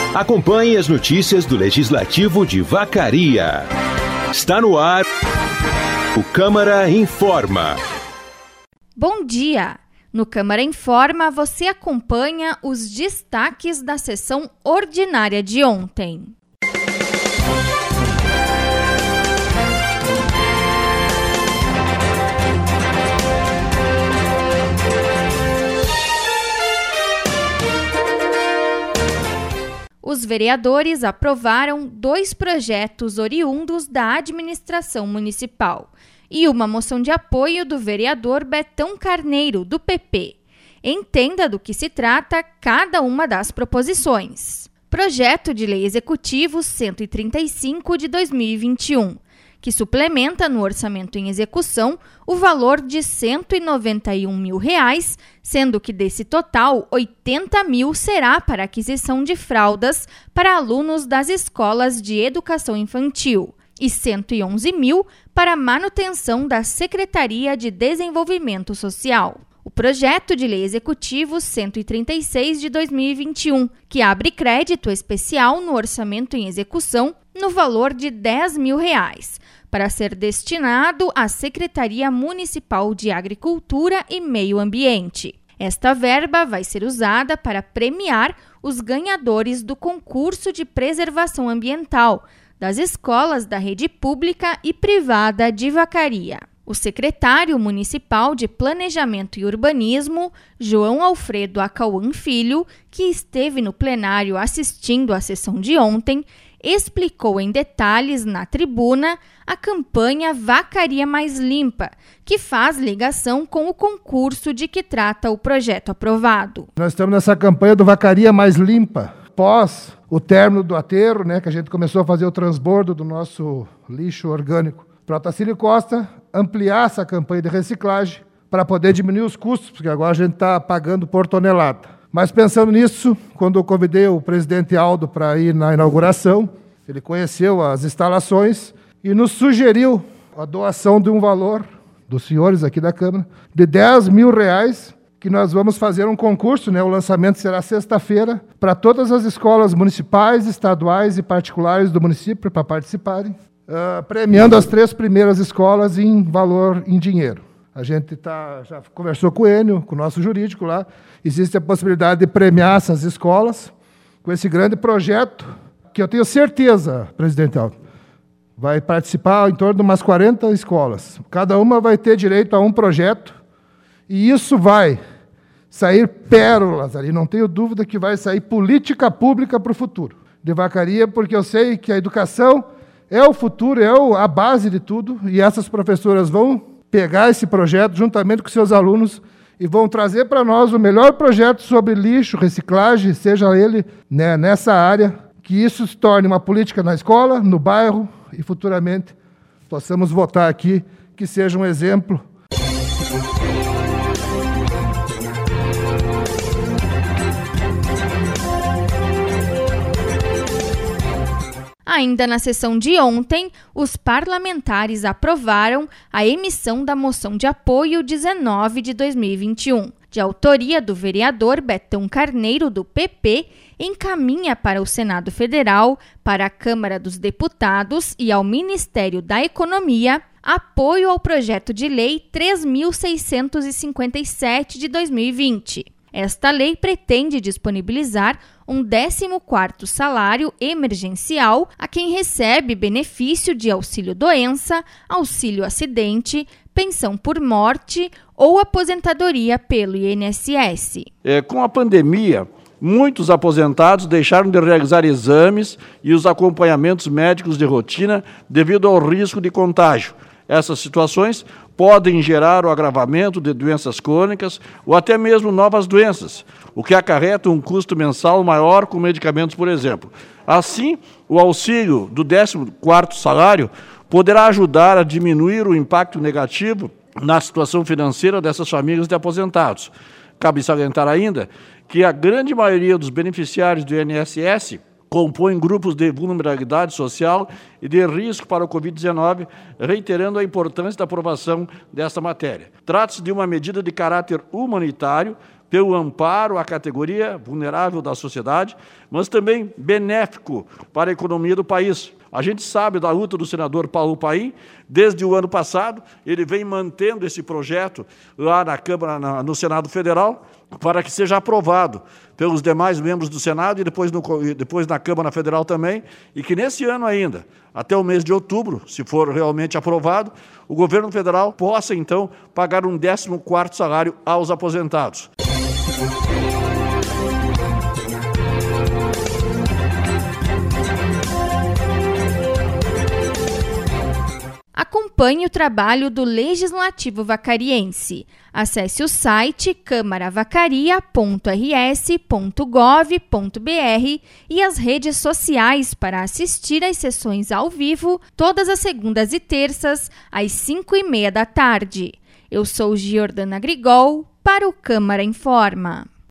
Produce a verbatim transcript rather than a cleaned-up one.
Acompanhe as notícias do Legislativo de Vacaria. Está no ar o Câmara Informa. Bom dia! No Câmara Informa, você acompanha os destaques da sessão ordinária de ontem. Os vereadores aprovaram dois projetos oriundos da administração municipal e uma moção de apoio do vereador Betão Carneiro, do P P. Entenda do que se trata cada uma das proposições. Projeto de Lei Executivo cento e trinta e cinco de dois mil e vinte e um, que suplementa no orçamento em execução o valor de cento e noventa e um mil reais, sendo que desse total, oitenta mil será para aquisição de fraldas para alunos das escolas de educação infantil e cento e onze mil para manutenção da Secretaria de Desenvolvimento Social. O projeto de Lei Executivo cento e trinta e seis de dois mil e vinte e um, que abre crédito especial no orçamento em execução no valor de dez mil reais, para ser destinado à Secretaria Municipal de Agricultura e Meio Ambiente. Esta verba vai ser usada para premiar os ganhadores do concurso de preservação ambiental das escolas da rede pública e privada de Vacaria. O secretário municipal de Planejamento e Urbanismo, João Alfredo Acauã Filho, que esteve no plenário assistindo à sessão de ontem, explicou em detalhes na tribuna a campanha Vacaria Mais Limpa, que faz ligação com o concurso de que trata o projeto aprovado. Nós estamos nessa campanha do Vacaria Mais Limpa, pós o término do aterro, né, que a gente começou a fazer o transbordo do nosso lixo orgânico para o Otacílio Costa, ampliar essa campanha de reciclagem para poder diminuir os custos, porque agora a gente está pagando por tonelada. Mas pensando nisso, quando eu convidei o presidente Aldo para ir na inauguração, ele conheceu as instalações e nos sugeriu a doação de um valor, dos senhores aqui da Câmara, de dez mil reais, que nós vamos fazer um concurso, né? O lançamento será sexta-feira, para todas as escolas municipais, estaduais e particulares do município para participarem, uh, premiando as três primeiras escolas em valor em dinheiro. A gente tá, já conversou com o Enio, com o nosso jurídico lá. Existe a possibilidade de premiar essas escolas com esse grande projeto, que eu tenho certeza, presidente Aldo, vai participar em torno de umas quarenta escolas. Cada uma vai ter direito a um projeto, e isso vai sair pérolas ali. Não tenho dúvida que vai sair política pública para o futuro de Vacaria, porque eu sei que a educação é o futuro, é a base de tudo, e essas professoras vão pegar esse projeto juntamente com seus alunos e vão trazer para nós o melhor projeto sobre lixo, reciclagem, seja ele, né, nessa área, que isso se torne uma política na escola, no bairro e futuramente possamos votar aqui, que seja um exemplo. Ainda na sessão de ontem, os parlamentares aprovaram a emissão da moção de apoio dezenove de dois mil e vinte e um, de autoria do vereador Betão Carneiro, do P P, encaminha para o Senado Federal, para a Câmara dos Deputados e ao Ministério da Economia apoio ao projeto de lei três mil seiscentos e cinquenta e sete de dois mil e vinte. Esta lei pretende disponibilizar um décimo quarto salário emergencial a quem recebe benefício de auxílio-doença, auxílio-acidente, pensão por morte ou aposentadoria pelo I N S S. É, com a pandemia, muitos aposentados deixaram de realizar exames e os acompanhamentos médicos de rotina devido ao risco de contágio. Essas situações podem gerar o agravamento de doenças crônicas ou até mesmo novas doenças, o que acarreta um custo mensal maior com medicamentos, por exemplo. Assim, o auxílio do décimo quarto salário poderá ajudar a diminuir o impacto negativo na situação financeira dessas famílias de aposentados. Cabe salientar ainda que a grande maioria dos beneficiários do I N S S compõem grupos de vulnerabilidade social e de risco para o covid dezenove, reiterando a importância da aprovação desta matéria. Trata-se de uma medida de caráter humanitário, pelo amparo à categoria vulnerável da sociedade, mas também benéfico para a economia do país. A gente sabe da luta do senador Paulo Paim, desde o ano passado, ele vem mantendo esse projeto lá na Câmara, na, no Senado Federal, para que seja aprovado pelos demais membros do Senado e depois, no, depois na Câmara Federal também, e que nesse ano ainda, até o mês de outubro, se for realmente aprovado, o governo federal possa, então, pagar um décimo quarto salário aos aposentados. Acompanhe o trabalho do Legislativo Vacariense. Acesse o site câmara vacaria ponto r s ponto gov ponto b r e as redes sociais para assistir às sessões ao vivo todas as segundas e terças, às cinco e meia da tarde. Eu sou Giordana Grigol, para o Câmara Informa.